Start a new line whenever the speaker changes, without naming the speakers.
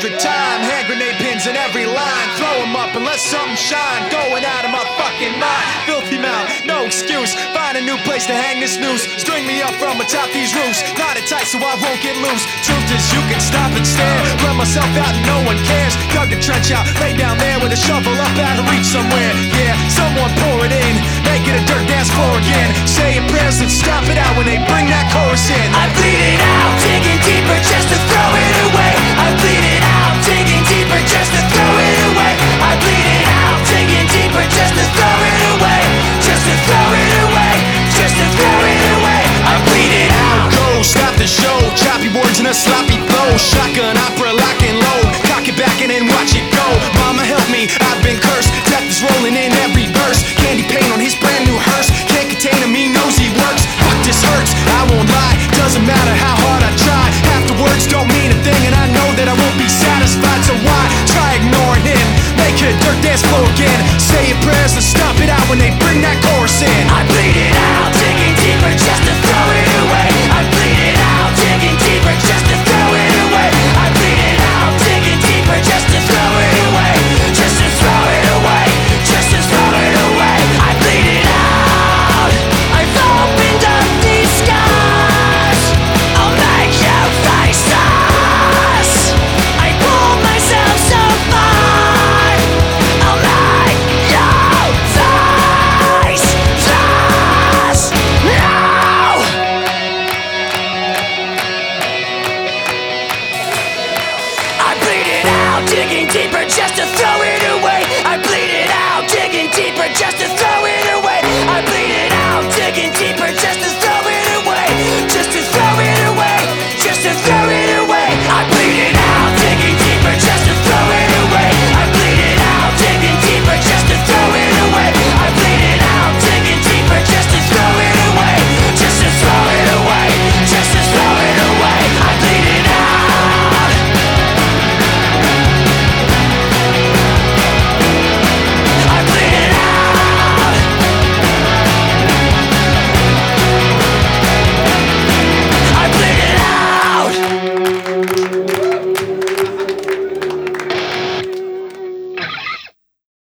100 times. Hand grenade pins in every line. Throw them up and let something shine. Going out of my fucking mind. Filthy mouth, no excuse. Find a new place to hang this noose. String me up from atop these roofs. Knot it tight so I won't get loose. Truth is you can stop and stare. Run myself out and no one cares. Dug the trench out, lay down there with a shovel up out of reach somewhere. Yeah, someone pour it in. Make it a dirt dance floor again. Say your prayers and stop it out when they bring that chorus in.
I bleed it out, digging deeper just to throw it away. I bleed it out, digging deeper just to throw it away. I bleed it out, digging deeper just to throw it away. Just to throw it away, just to throw it away. I bleed it out.
Go, stop the show. Choppy words and a sloppy flow. Shotgun opera, lock and load. Cock it back and then watch it go. Mama help me, I've been cursed. Death is rolling in every verse. Candy paint on his brand new hearse. Can't contain him, he knows he works. Fuck, this hurts, I won't lie. Doesn't matter how hard I try. Half the words don't mean a thing, and I know that I won't be satisfied. So why try ignoring him? Make it a dirt dance floor again. Say your prayers and stop it out when they bring that chorus in.
I bleed it out.